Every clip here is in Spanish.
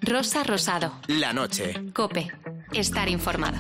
Rosa Rosado. La noche. COPE. Estar informado.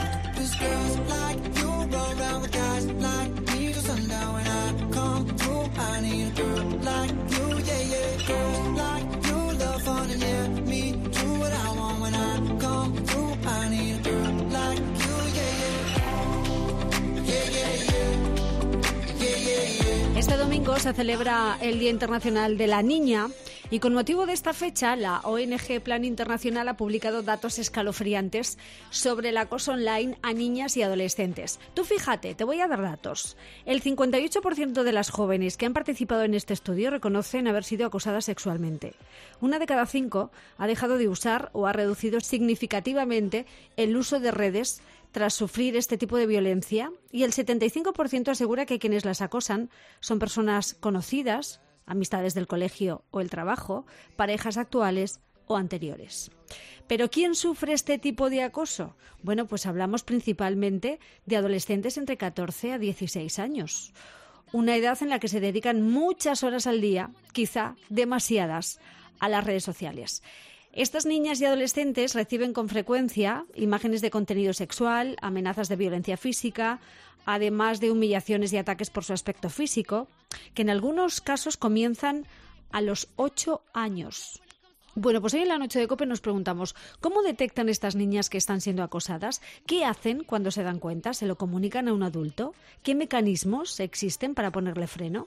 Este domingo se celebra el Día Internacional de la Niña y con motivo de esta fecha la ONG Plan Internacional ha publicado datos escalofriantes sobre el acoso online a niñas y adolescentes. Tú fíjate, te voy a dar datos. El 58% de las jóvenes que han participado en este estudio reconocen haber sido acosadas sexualmente. 1 de cada 5 ha dejado de usar o ha reducido significativamente el uso de redes tras sufrir este tipo de violencia, y el 75% asegura que quienes las acosan son personas conocidas, amistades del colegio o el trabajo, parejas actuales o anteriores. ¿Pero quién sufre este tipo de acoso? Bueno, pues hablamos principalmente de adolescentes entre 14 a 16 años. Una edad en la que se dedican muchas horas al día, quizá demasiadas, a las redes sociales. Estas niñas y adolescentes reciben con frecuencia imágenes de contenido sexual, amenazas de violencia física, además de humillaciones y ataques por su aspecto físico, que en algunos casos comienzan a los 8 años. Bueno, pues hoy en la noche de COPE nos preguntamos, ¿cómo detectan estas niñas que están siendo acosadas? ¿Qué hacen cuando se dan cuenta? ¿Se lo comunican a un adulto? ¿Qué mecanismos existen para ponerle freno?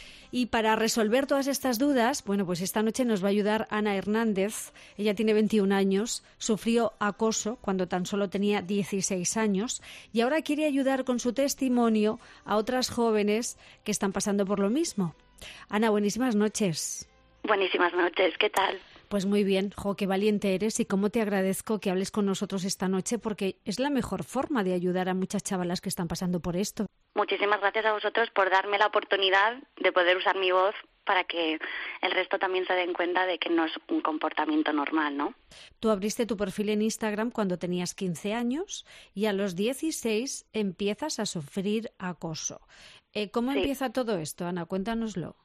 Y para resolver todas estas dudas, bueno, pues esta noche nos va a ayudar Ana Hernández. Ella tiene 21 años, sufrió acoso cuando tan solo tenía 16 años y ahora quiere ayudar con su testimonio a otras jóvenes que están pasando por lo mismo. Ana, buenísimas noches. Buenísimas noches, ¿qué tal? Pues muy bien, qué valiente eres y cómo te agradezco que hables con nosotros esta noche porque es la mejor forma de ayudar a muchas chavalas que están pasando por esto. Muchísimas gracias a vosotros por darme la oportunidad de poder usar mi voz para que el resto también se den cuenta de que no es un comportamiento normal, ¿no? Tú abriste tu perfil en Instagram cuando tenías 15 años y a los 16 empiezas a sufrir acoso. ¿Cómo empieza todo esto, Ana? Cuéntanoslo.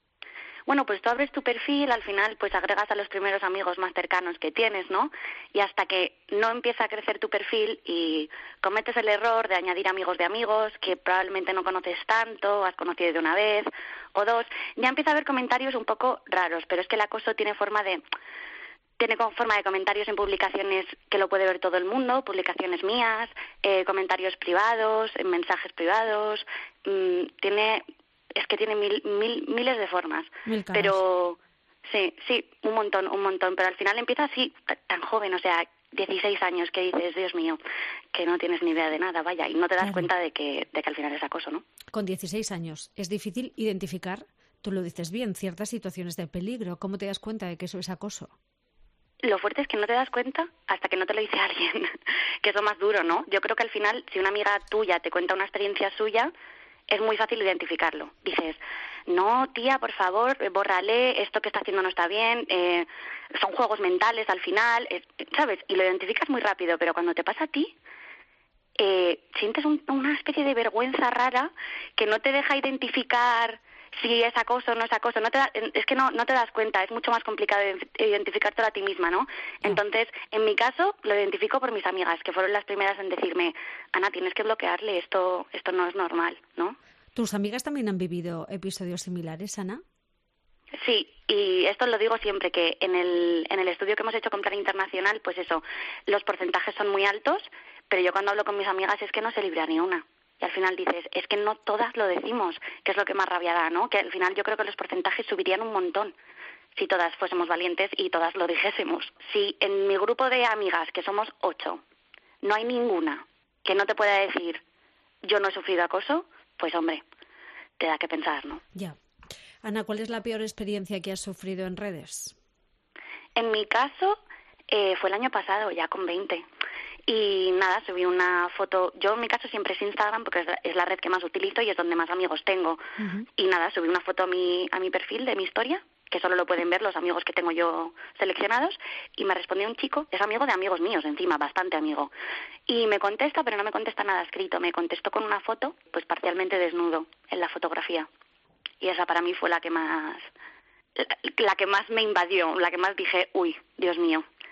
Bueno, pues tú abres tu perfil, al final pues agregas a los primeros amigos más cercanos que tienes, ¿no? Y hasta que no empieza a crecer tu perfil y cometes el error de añadir amigos de amigos que probablemente no conoces tanto, has conocido de una vez o dos, ya empieza a haber comentarios un poco raros, pero es que el acoso tiene forma de comentarios en publicaciones que lo puede ver todo el mundo, publicaciones mías, comentarios privados, mensajes privados, tiene miles de formas. Pero sí, un montón, pero al final empieza así, tan joven, o sea, 16 años, que dices, Dios mío, que no tienes ni idea de nada, vaya, y no te das cuenta de que al final es acoso, ¿no? Con 16 años es difícil identificar, tú lo dices bien, ciertas situaciones de peligro. ¿Cómo te das cuenta de que eso es acoso? Lo fuerte es que no te das cuenta hasta que no te lo dice alguien, que es lo más duro, ¿no? Yo creo que al final, si una amiga tuya te cuenta una experiencia suya, es muy fácil identificarlo. Dices, no, tía, por favor, bórrale, esto que está haciendo no está bien, son juegos mentales al final, ¿sabes? Y lo identificas muy rápido, pero cuando te pasa a ti, sientes una especie de vergüenza rara que no te deja identificar si es acoso o no es acoso. No te das cuenta, es mucho más complicado identificártelo a ti misma, ¿no? Entonces, en mi caso, lo identifico por mis amigas, que fueron las primeras en decirme, Ana, tienes que bloquearle, esto no es normal, ¿no? ¿Tus amigas también han vivido episodios similares, Ana? Sí, y esto lo digo siempre, que en el estudio que hemos hecho con Plan Internacional, pues eso, los porcentajes son muy altos, pero yo cuando hablo con mis amigas es que no se libra ni una. Y al final dices, es que no todas lo decimos, que es lo que más rabia da, ¿no? Que al final yo creo que los porcentajes subirían un montón si todas fuésemos valientes y todas lo dijésemos. Si en mi grupo de amigas, que somos 8, no hay ninguna que no te pueda decir, yo no he sufrido acoso, pues hombre, te da que pensar, ¿no? Ya. Ana, ¿cuál es la peor experiencia que has sufrido en redes? En mi caso, fue el año pasado, ya con 20. Y nada, subí una foto. Yo en mi caso siempre es Instagram porque es la red que más utilizo y es donde más amigos tengo. Y nada, subí una foto a mi perfil de mi historia, que solo lo pueden ver los amigos que tengo yo seleccionados, y me respondió un chico, es amigo de amigos míos encima, bastante amigo. Y me contesta, pero no me contesta nada escrito, me contestó con una foto, pues parcialmente desnudo en la fotografía. Y esa para mí fue la que más me invadió, la que más dije, uy, Dios mío.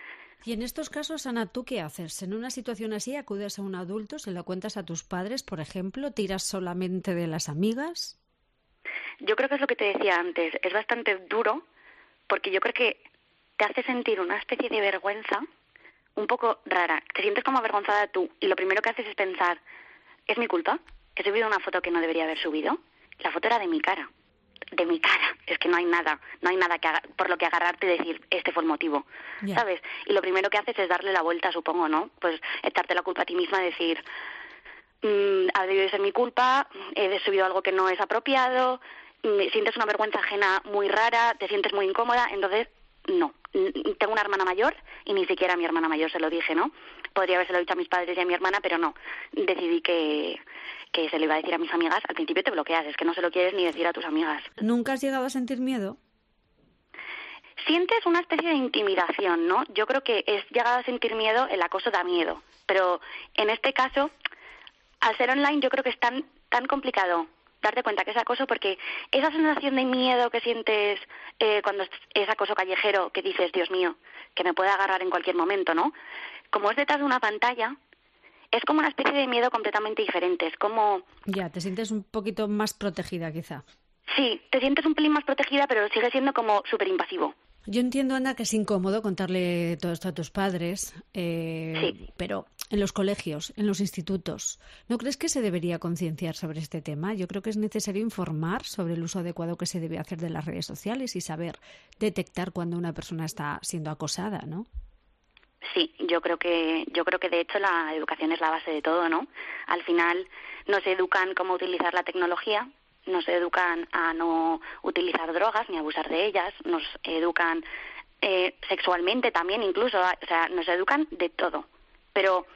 Y en estos casos, Ana, ¿tú qué haces? En una situación así, ¿acudes a un adulto, se lo cuentas a tus padres, por ejemplo? ¿Tiras solamente de las amigas? Yo creo que es lo que te decía antes, es bastante duro porque yo creo que te hace sentir una especie de vergüenza un poco rara. Te sientes como avergonzada tú y lo primero que haces es pensar, ¿es mi culpa? ¿He subido una foto que no debería haber subido? La foto era de mi cara. De mi cara. Es que no hay nada por lo que agarrarte y decir, este fue el motivo, ¿sabes? Y lo primero que haces es darle la vuelta, supongo, ¿no? Pues echarte la culpa a ti misma, decir, ha debido de ser mi culpa, he subido algo que no es apropiado, sientes una vergüenza ajena muy rara, te sientes muy incómoda, entonces, no. Tengo una hermana mayor y ni siquiera a mi hermana mayor se lo dije, ¿no? Podría habérselo dicho a mis padres y a mi hermana, pero no. Decidí que se lo iba a decir a mis amigas. Al principio te bloqueas, es que no se lo quieres ni decir a tus amigas. ¿Nunca has llegado a sentir miedo? Sientes una especie de intimidación, ¿no? Yo creo que es llegado a sentir miedo, el acoso da miedo. Pero en este caso, al ser online, yo creo que es tan complicado darte cuenta que es acoso, porque esa sensación de miedo que sientes cuando es acoso callejero, que dices, Dios mío, que me puede agarrar en cualquier momento, ¿no? Como es detrás de una pantalla, es como una especie de miedo completamente diferente. Es como... Ya, te sientes un poquito más protegida, quizá. Sí, te sientes un pelín más protegida, pero sigue siendo como súper invasivo. Yo entiendo, Ana, que es incómodo contarle todo esto a tus padres, sí. Pero en los colegios, en los institutos, ¿no crees que se debería concienciar sobre este tema? Yo creo que es necesario informar sobre el uso adecuado que se debe hacer de las redes sociales y saber detectar cuando una persona está siendo acosada, ¿no? Sí, yo creo que de hecho la educación es la base de todo, ¿no? Al final nos educan cómo utilizar la tecnología, nos educan a no utilizar drogas ni abusar de ellas, nos educan sexualmente también incluso, o sea, nos educan de todo. Pero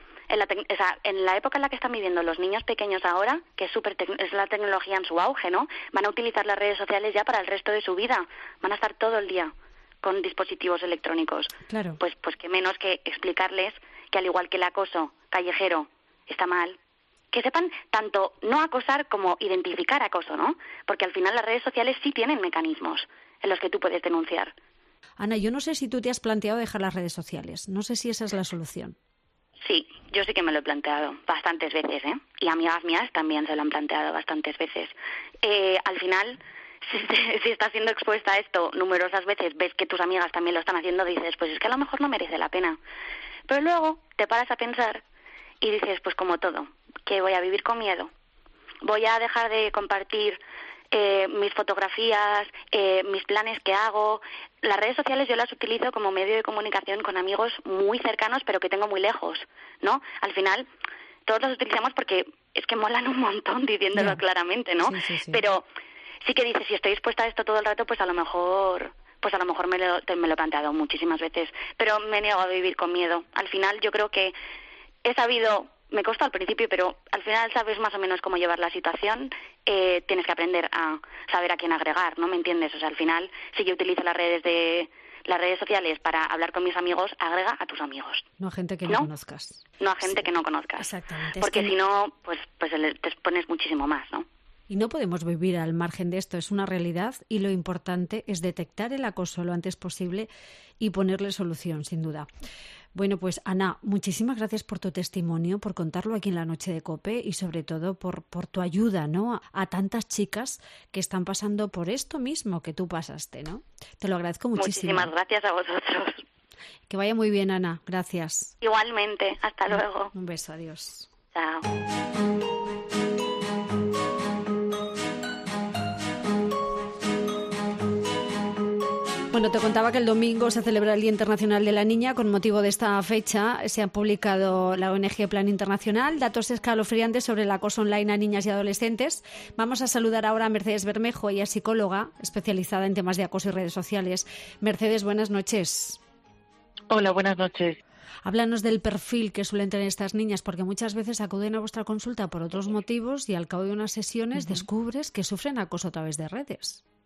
en la época en la que están viviendo los niños pequeños ahora, que es la tecnología en su auge, ¿no? Van a utilizar las redes sociales ya para el resto de su vida, van a estar todo el día con dispositivos electrónicos. Claro. Pues qué menos que explicarles que al igual que el acoso callejero está mal, que sepan tanto no acosar como identificar acoso, ¿no? Porque al final las redes sociales sí tienen mecanismos en los que tú puedes denunciar. Ana, yo no sé si tú te has planteado dejar las redes sociales. No sé si esa es la solución. Sí, yo sí que me lo he planteado bastantes veces, ¿eh? Y amigas mías también se lo han planteado bastantes veces. Al final, si estás siendo expuesta a esto numerosas veces, ves que tus amigas también lo están haciendo, dices, pues es que a lo mejor no merece la pena. Pero luego te paras a pensar y dices, pues como todo, que voy a vivir con miedo. Voy a dejar de compartir mis fotografías, mis planes que hago. Las redes sociales yo las utilizo como medio de comunicación con amigos muy cercanos, pero que tengo muy lejos, ¿no? Al final, todos los utilizamos porque es que molan un montón, diciéndolo claramente, ¿no? Sí. Pero sí que dices, si estoy expuesta a esto todo el rato, pues a lo mejor me lo he planteado muchísimas veces, pero me he negado a vivir con miedo. Al final yo creo que he sabido, me costó al principio, pero al final sabes más o menos cómo llevar la situación. Tienes que aprender a saber a quién agregar, ¿no? ¿Me entiendes? O sea, al final, si yo utilizo las redes sociales para hablar con mis amigos, agrega a tus amigos. No a gente que no conozcas. No a gente que no conozcas. Exactamente. Porque si no, pues te expones muchísimo más, ¿no? Y no podemos vivir al margen de esto, es una realidad y lo importante es detectar el acoso lo antes posible y ponerle solución, sin duda. Bueno, pues Ana, muchísimas gracias por tu testimonio, por contarlo aquí en La Noche de COPE y sobre todo por tu ayuda, ¿no? A tantas chicas que están pasando por esto mismo que tú pasaste, ¿no? Te lo agradezco muchísimo. Muchísimas gracias a vosotros. Que vaya muy bien, Ana. Gracias. Igualmente. Hasta luego. Un beso. Adiós. Chao. Bueno, te contaba que el domingo se celebra el Día Internacional de la Niña. Con motivo de esta fecha se ha publicado la ONG Plan Internacional datos escalofriantes sobre el acoso online a niñas y adolescentes. Vamos a saludar ahora a Mercedes Bermejo, ella es psicóloga especializada en temas de acoso y redes sociales. Mercedes, buenas noches. Hola, buenas noches. Háblanos del perfil que suelen tener estas niñas, porque muchas veces acuden a vuestra consulta por otros motivos y al cabo de unas sesiones descubres que sufren acoso a través de redes.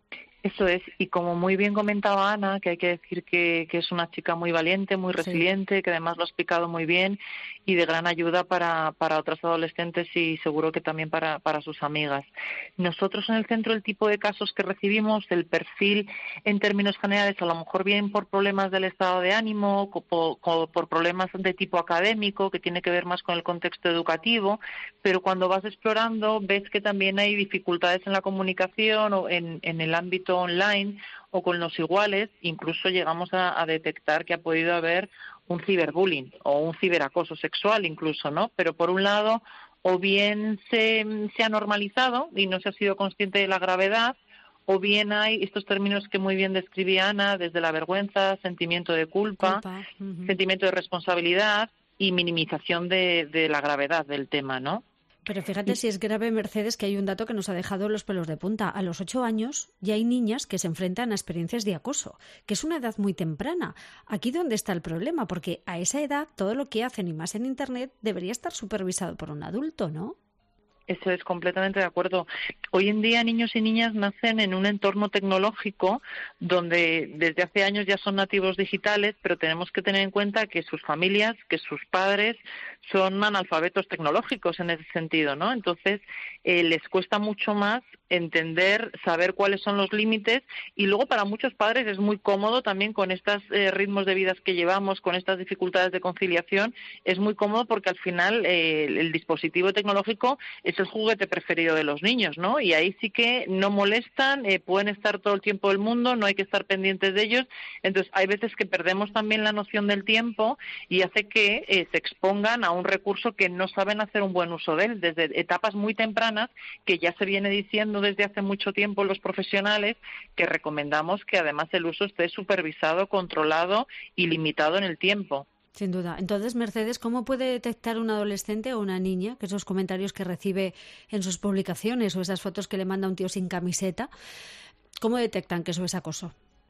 Eso es, y como muy bien comentaba Ana, que hay que decir que es una chica muy valiente, muy resiliente, que además lo ha explicado muy bien y de gran ayuda para otras adolescentes y seguro que también para sus amigas. Nosotros en el centro, el tipo de casos que recibimos, el perfil en términos generales, a lo mejor bien por problemas del estado de ánimo, por problemas de tipo académico, que tiene que ver más con el contexto educativo, pero cuando vas explorando ves que también hay dificultades en la comunicación o en el ámbito online o con los iguales, incluso llegamos a detectar que ha podido haber un ciberbullying o un ciberacoso sexual incluso, ¿no? Pero por un lado, o bien se ha normalizado y no se ha sido consciente de la gravedad, o bien hay estos términos que muy bien describía Ana, desde la vergüenza, sentimiento de culpa. Sentimiento de responsabilidad y minimización de la gravedad del tema, ¿no? Pero fíjate si es grave, Mercedes, que hay un dato que nos ha dejado los pelos de punta. A los 8 años ya hay niñas que se enfrentan a experiencias de acoso, que es una edad muy temprana. Aquí donde está el problema, porque a esa edad todo lo que hacen, y más en Internet, debería estar supervisado por un adulto, ¿no? Eso es, completamente de acuerdo. Hoy en día niños y niñas nacen en un entorno tecnológico donde desde hace años ya son nativos digitales, pero tenemos que tener en cuenta que sus familias, que sus padres son analfabetos tecnológicos en ese sentido, ¿no? Entonces les cuesta mucho más entender, saber cuáles son los límites, y luego para muchos padres es muy cómodo también con estos ritmos de vida que llevamos, con estas dificultades de conciliación, es muy cómodo porque al final el dispositivo tecnológico es el juguete preferido de los niños, ¿no? Y ahí sí que no molestan, pueden estar todo el tiempo del mundo, no hay que estar pendientes de ellos. Entonces hay veces que perdemos también la noción del tiempo y hace que se expongan a un recurso que no saben hacer un buen uso de él desde etapas muy tempranas, que ya se viene diciendo desde hace mucho tiempo los profesionales que recomendamos que además el uso esté supervisado, controlado y limitado en el tiempo. Sin duda. Entonces, Mercedes, ¿cómo puede detectar un adolescente o una niña que esos comentarios que recibe en sus publicaciones o esas fotos que le manda un tío sin camiseta, cómo detectan que eso es acoso?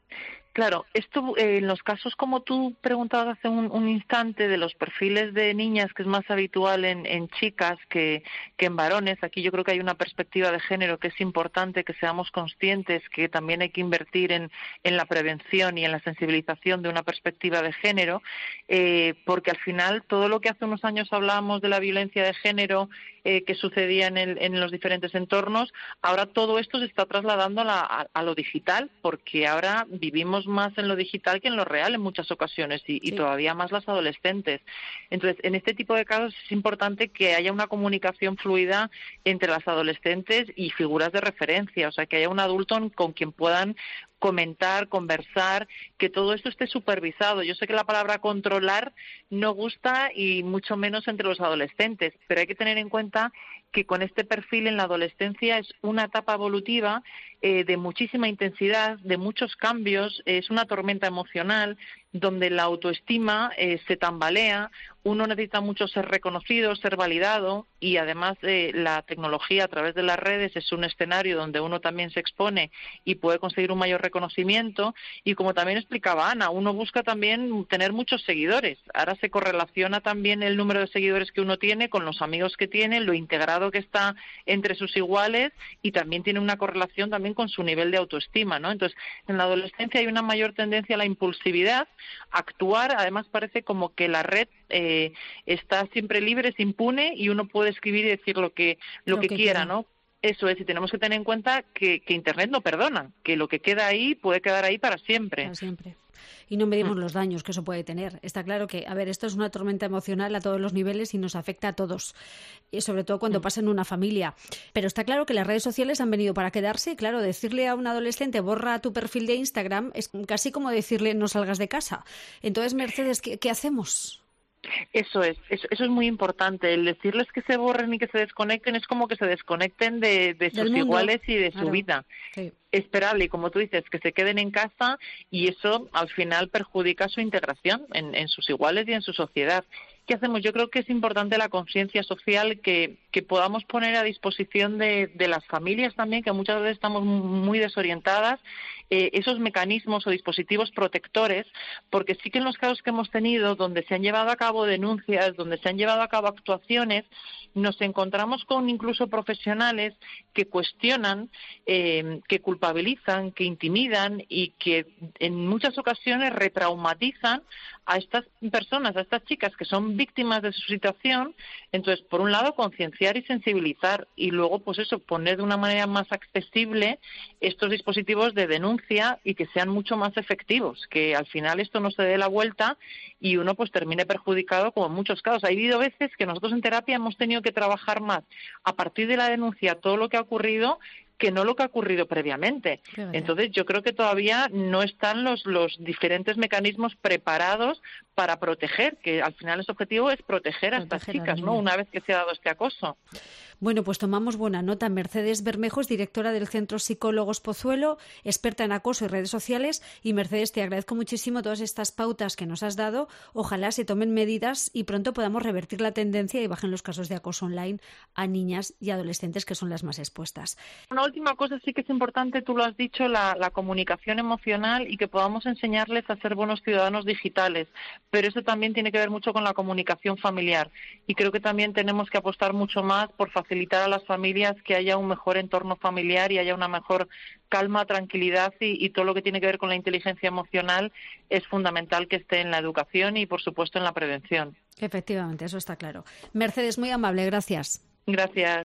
Claro, esto en los casos como tú preguntabas hace un instante de los perfiles de niñas, que es más habitual en chicas que en varones, aquí yo creo que hay una perspectiva de género que es importante que seamos conscientes que también hay que invertir en la prevención y en la sensibilización de una perspectiva de género, porque al final todo lo que hace unos años hablábamos de la violencia de género que sucedía en los diferentes entornos, ahora todo esto se está trasladando a lo digital, porque ahora vivimos más en lo digital que en lo real en muchas ocasiones y todavía más las adolescentes. Entonces, en este tipo de casos es importante que haya una comunicación fluida entre las adolescentes y figuras de referencia, o sea, que haya un adulto con quien puedan comentar, conversar, que todo esto esté supervisado. Yo sé que la palabra controlar no gusta y mucho menos entre los adolescentes, pero hay que tener en cuenta que con este perfil en la adolescencia es una etapa evolutiva de muchísima intensidad, de muchos cambios, es una tormenta emocional donde la autoestima se tambalea, uno necesita mucho ser reconocido, ser validado y además la tecnología a través de las redes es un escenario donde uno también se expone y puede conseguir un mayor reconocimiento y como también explicaba Ana, uno busca también tener muchos seguidores. Ahora se correlaciona también el número de seguidores que uno tiene con los amigos que tiene, lo integrado que está entre sus iguales y también tiene una correlación también con su nivel de autoestima, ¿no? Entonces, en la adolescencia hay una mayor tendencia a la impulsividad, a actuar, además parece como que la red está siempre libre, es impune y uno puede escribir y decir lo que quiera, ¿no? Eso es, y tenemos que tener en cuenta que Internet no perdona, que lo que queda ahí puede quedar ahí para siempre. Para siempre. Y no medimos los daños que eso puede tener. Está claro que, esto es una tormenta emocional a todos los niveles y nos afecta a todos, y sobre todo cuando pasa en una familia. Pero está claro que las redes sociales han venido para quedarse y, claro, decirle a un adolescente borra tu perfil de Instagram es casi como decirle no salgas de casa. Entonces, Mercedes, ¿qué hacemos? Eso es muy importante. El decirles que se borren y que se desconecten es como que se desconecten de sus iguales y de su vida. Sí. Esperable, y como tú dices, que se queden en casa y eso al final perjudica su integración en sus iguales y en su sociedad. ¿qué hacemos? Yo creo que es importante la conciencia social que podamos poner a disposición de las familias también, que muchas veces estamos muy desorientadas, esos mecanismos o dispositivos protectores, porque sí que en los casos que hemos tenido, donde se han llevado a cabo denuncias, donde se han llevado a cabo actuaciones, nos encontramos con incluso profesionales que cuestionan, que culpabilizan, que intimidan y que en muchas ocasiones retraumatizan a estas personas, a estas chicas que son víctimas de su situación. Entonces, por un lado, concienciar y sensibilizar, y luego, pues eso, poner de una manera más accesible estos dispositivos de denuncia y que sean mucho más efectivos, que al final esto no se dé la vuelta y uno pues termine perjudicado, como en muchos casos. Ha habido veces que nosotros en terapia hemos tenido que trabajar más a partir de la denuncia todo lo que ha ocurrido que no lo que ha ocurrido previamente. Entonces, yo creo que todavía no están los diferentes mecanismos preparados para proteger, que al final ese objetivo es proteger a estas chicas, ¿no? Una vez que se ha dado este acoso. Bueno, pues tomamos buena nota. Mercedes Bermejo es directora del Centro Psicólogos Pozuelo, experta en acoso y redes sociales. Y Mercedes, te agradezco muchísimo todas estas pautas que nos has dado. Ojalá se tomen medidas y pronto podamos revertir la tendencia y bajen los casos de acoso online a niñas y adolescentes, que son las más expuestas. Una última cosa sí que es importante, tú lo has dicho, la comunicación emocional, y que podamos enseñarles a ser buenos ciudadanos digitales. Pero eso también tiene que ver mucho con la comunicación familiar. Y creo que también tenemos que apostar mucho más por facilitar a las familias que haya un mejor entorno familiar y haya una mejor calma, tranquilidad, y todo lo que tiene que ver con la inteligencia emocional es fundamental que esté en la educación y, por supuesto, en la prevención. Efectivamente, eso está claro. Mercedes, muy amable, gracias. Gracias.